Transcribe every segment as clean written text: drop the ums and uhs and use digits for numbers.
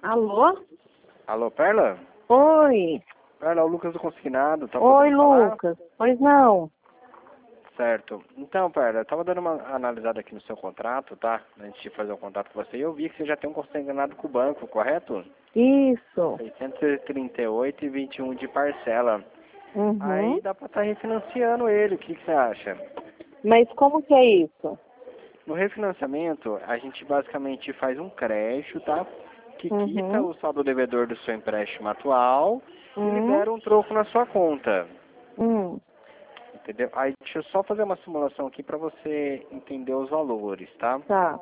Alô? Alô, Perla? Oi. Perla, é o Lucas do Consignado. Tá Oi, podendo falar? Lucas. Pois não. Certo. Então, Perla, eu tava dando uma analisada aqui no seu contrato, tá? Antes de fazer o contato com você, e eu vi que você já tem um consignado com o banco, correto? Isso. 638,21 de parcela. Uhum. Aí dá pra estar refinanciando ele, o que você acha? Mas como que é isso? No refinanciamento, a gente basicamente faz um crédito, tá? Que quita Uhum. o saldo devedor do seu empréstimo atual e Uhum. libera um troco na sua conta. Hum. Entendeu? Aí deixa eu só fazer uma simulação aqui para você entender os valores, tá? Tá.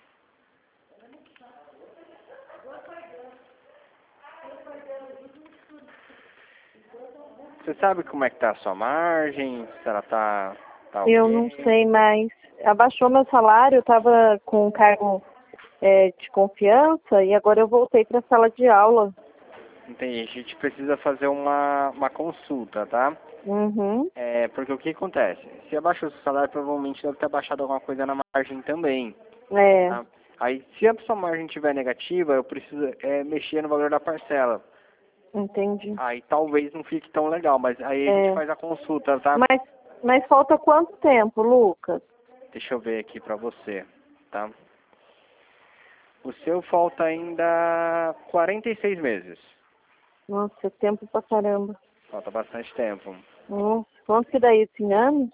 Você sabe como é que tá a sua margem? Se ela tá Eu não ok? sei mais. Abaixou meu salário, eu estava com um cargo de confiança e agora eu voltei para a sala de aula. Entendi. A gente precisa fazer uma consulta, tá? Uhum. Porque o que acontece? Se abaixou o seu salário, provavelmente deve ter baixado alguma coisa na margem também, É, tá? Aí, se a sua margem estiver negativa, eu preciso mexer no valor da parcela. entendi. Aí talvez não fique tão legal, mas aí a gente É. faz a consulta, tá? Mas falta quanto tempo, Lucas? Deixa eu ver aqui pra você, tá? O seu falta ainda 46 meses. Nossa, é tempo pra caramba. Falta bastante tempo. Nossa, quanto que dá isso em anos?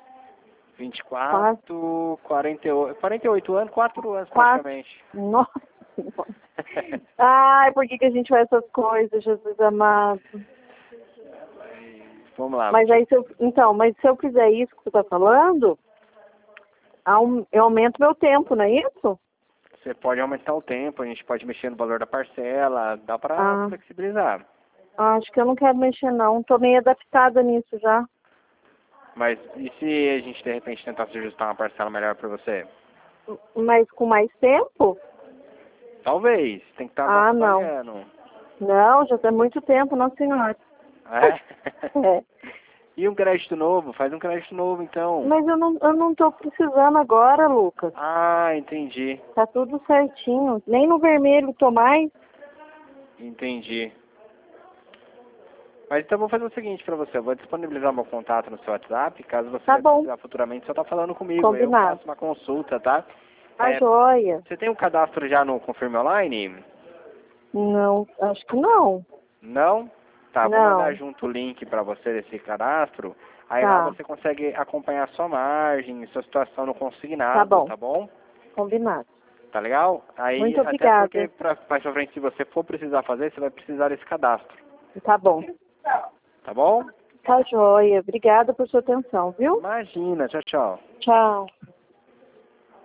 4, 24, 48 anos, 4 anos 4. praticamente. Nossa Senhora. Ai, por que que a gente faz essas coisas, Jesus amado? Vamos lá. Mas aí, mas se eu fizer isso que você tá falando, eu aumento meu tempo, não é isso? Você pode aumentar o tempo, a gente pode mexer no valor da parcela, dá pra Ah, flexibilizar. acho que eu não quero mexer, não. Tô meio adaptada nisso já. Mas e se a gente de repente tentasse ajustar uma parcela melhor pra você? Mas com mais tempo? Talvez, tem que estar Ah, não. avaliando. Não, já tem muito tempo, nossa senhora. É? É. E um crédito novo? Faz um crédito novo então. Mas eu não tô precisando agora, Lucas. Ah, entendi. Tá tudo certinho. Nem no vermelho tô mais. Entendi. Mas então eu vou fazer o seguinte pra você, eu vou disponibilizar meu contato no seu WhatsApp, caso você Tá vai bom. precisar futuramente, só tá falando comigo, aí eu Combinado. faço uma consulta, tá? Tá joia. Você tem um cadastro já no Confirme Online? Não, acho que não. Não? Tá, vou mandar Não. junto o link pra você desse cadastro, aí lá Tá. você consegue acompanhar a sua margem, sua situação no Tá consignado, bom. tá bom? Combinado. Tá legal? Aí, Muito até porque obrigada. mais pra frente, se você for precisar fazer, você vai precisar desse cadastro, Tá bom. tá bom? Tá joia. Obrigada por sua atenção, viu? Imagina, tchau, tchau. Tchau.